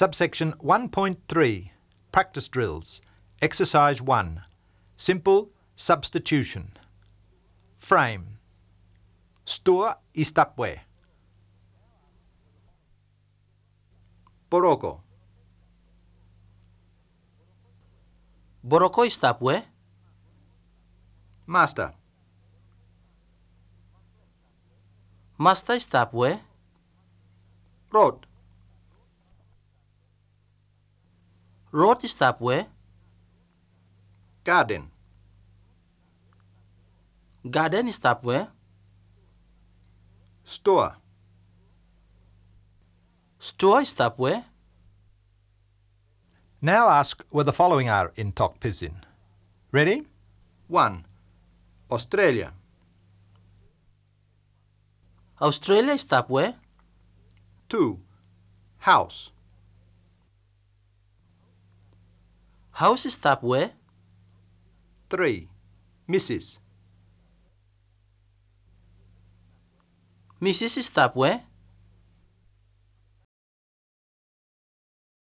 Subsection 1.3 Practice Drills. Exercise 1. Simple substitution. Frame. Stua i stapwe. Boroko. Boroko istapwe? Master. Masta istapwe? Road. Road istapwe? Garden. Garden istapwe? Store. Store istapwe? Now ask where the following are in Tok Pisin. Ready? 1. Australia. Australia istapwe? 2. House. House istapwe? 3. Mrs. Mrs istapwe?